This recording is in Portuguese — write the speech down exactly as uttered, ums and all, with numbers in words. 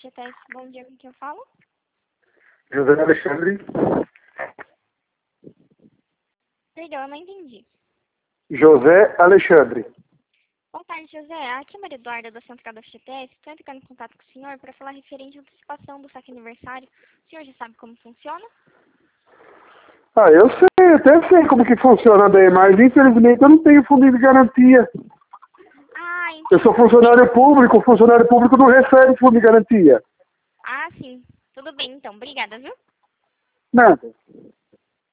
F T S, bom dia, com quem eu falo? José Alexandre. Perdão, eu não entendi. José Alexandre. Boa tarde, José. Aqui é a Maria Eduarda, da Central da F T S. Estou entrando em contato com o senhor para falar referente à antecipação do saque aniversário. O senhor já sabe como funciona? Ah, eu sei, até sei como que funciona daí, mas infelizmente eu não tenho fundo de garantia. Ah, entendi. Eu sou funcionário público, o funcionário público não recebe fundo de garantia. Ah, sim. Tudo bem, então. Obrigada, viu? Nada.